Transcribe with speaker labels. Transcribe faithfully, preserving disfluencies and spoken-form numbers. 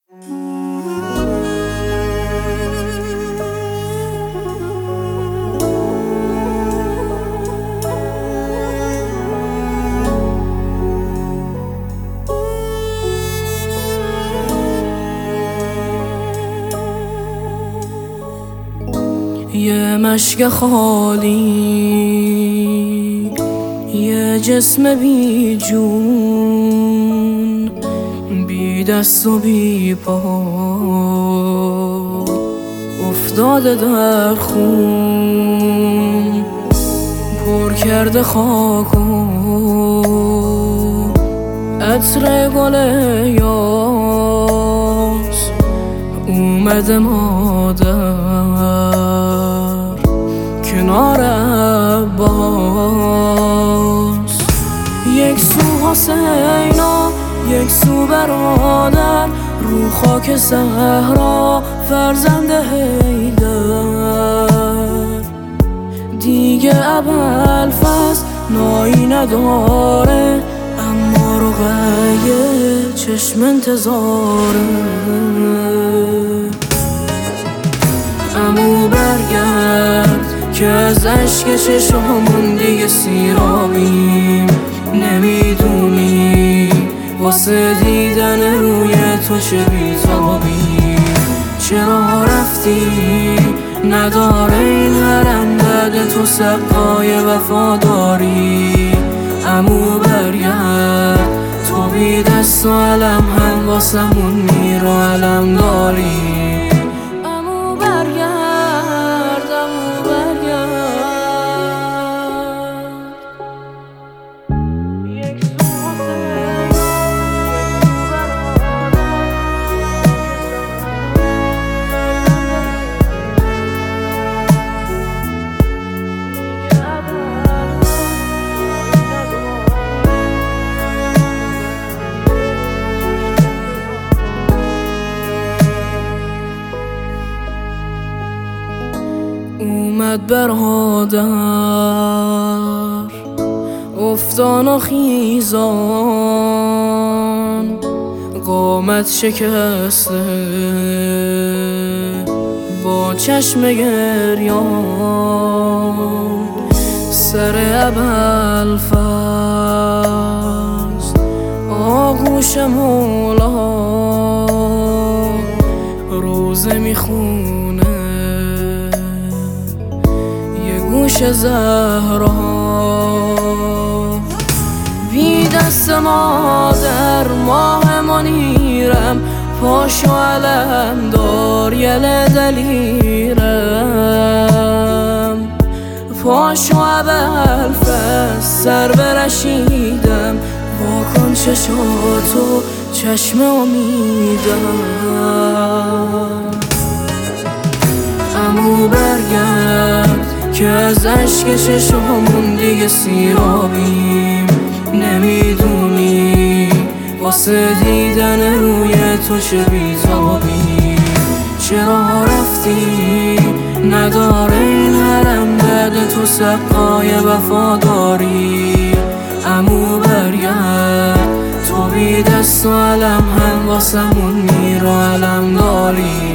Speaker 1: یه مشک خالی، یه جسم بی جون، بی دست و بی پا افتاده در خون، پر کرده خاک و عطر گل یاس. اومده مادر کنار عباس، یک سو حسینا یک سو برادر، رو خاک صحرا فرزند حیدر. دیگه ابوالفضل نایی نداره، اما رقیه چشم انتظاره. عمو برگرد که از عشق چشمون دیگه سیرابیم. نمیدونی واسه دیدن روی تو چه بیتابیم. چرا رفتی نداره این حرم بعد تو سقای وفاداری. عمو برگرد تو بی دست و علم هم واسمون میر و علم داری. اومد برادر افتان و خیزان، قامت شکسته با چشم گریان. سر ابوالفضل آغوش مولا روزه میخونه، گوش زهرا. بی دست مادر ماه منیرم، پاشو علم دار یل دلیرم. پاشو ابوالفضل سر برشیدم، واکن چشاتو چشم امیدم. عمو برگرد که از عشق چشمون دیگه سیرابیم. نمیدونی واسه دیدن روی تو چه بیتابیم. چرا رفتی نداره این حرم بعد تو سقای وفاداری. عمو برگرد تو بی دست و علم هم واسمون میر و علم داری.